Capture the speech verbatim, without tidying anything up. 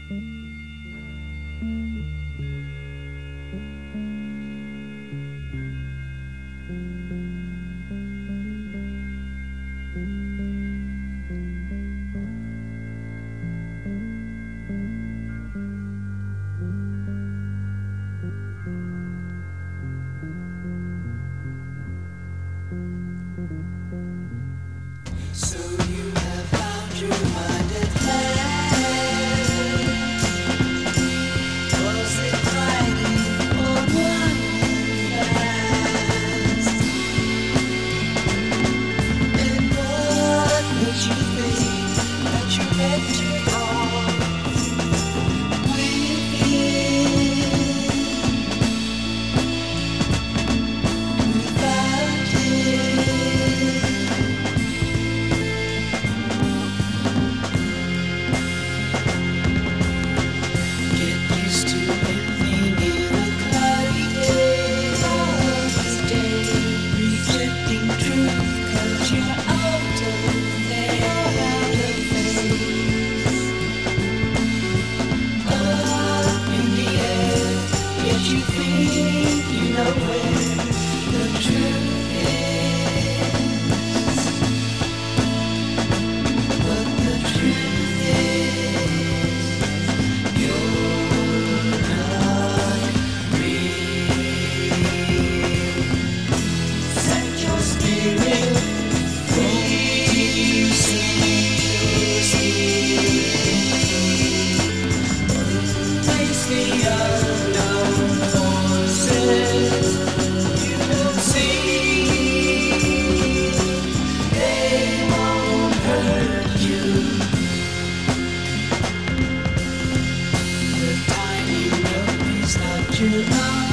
So you have found your mind at last. Was it riding or running fast? And what made you think that you had to go with it? Without it. You think you know where the truth is, but the truth is you're not real. Set your spirit free, face the unknown. You don't see, they won't hurt you. The time you know is not your own.